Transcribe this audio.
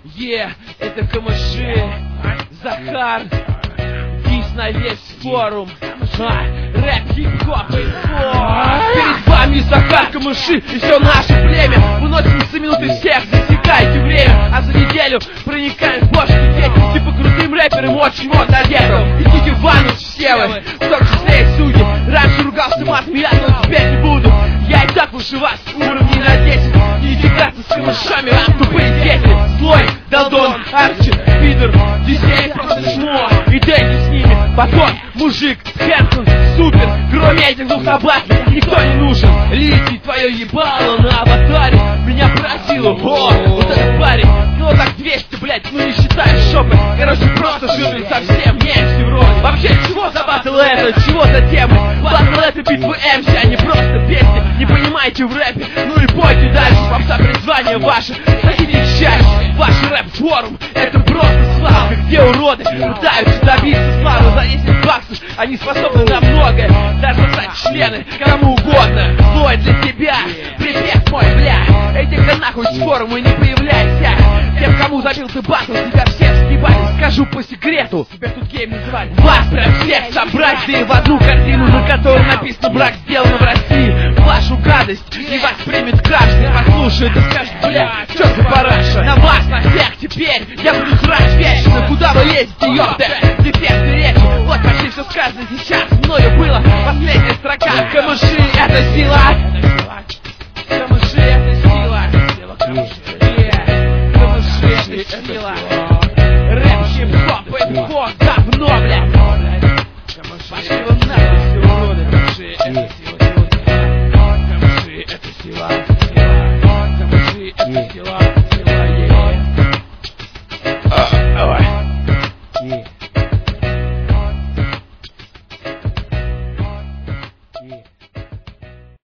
Это камыши, Захар, дис на весь форум, рэп, хип-хоп и флор. Перед вами Захар, камыши и все наше племя. Выносимся минуты всех, засекайте время. А за неделю проникаем в бошки дети. Типа крутым рэперам очень модно одетым. Идите в ванну все вы, в том числе и судьи. Раньше ругался матом я, но теперь не буду. Я и так выше вас уровней на 10. Не играться с камышами, а тупые дети. Злой, Далдон, Арчи, Пидор, Дисей просто чмо. И Дэнни с ними, потом мужик, Хэнсон, супер. Кроме этих двух табаков никто не нужен. Лети твое ебало на аватаре. Меня поразило, вот этот парень. Ну так 200, блять, ну не считая шопы. Короче, просто жирный совсем, не MC вроде. Вообще, чего за батл это, чего за темы? Батл это битвы MC, а не просто песни. Не понимаете в рэпе, ну и пойте дальше. Попса призвание ваше, хотите счастье. Ваш рэп-форум, это просто слава. Где уроды пытаются добиться славы за 10 баксов. Они способны на многое, даже брать члены кому угодно. Злой для тебя, привет мой, бля. Иди-ка нахуй с форума и не появляйся. Тем, кому забил ты батл, тебя все съебали. Скажу по секрету, тебя тут гейм называли. Вас прям всех собрать, да и в одну картину, на которой написано брак сделан в России. Вашу гадость не воспримет каждый. Послушает и скажет, бля, чё за параша? На вас, на всех теперь я буду срать вечно. Куда вы лезете, ёпта? Дефекты речи, вот почти все сказано сейчас. Мною было последняя строка. Камыши — это сила. Камыши — это сила. Камыши — это сила. Рэп, хип-хоп, это давно, бля. Пошли вы нахуй, все уроды.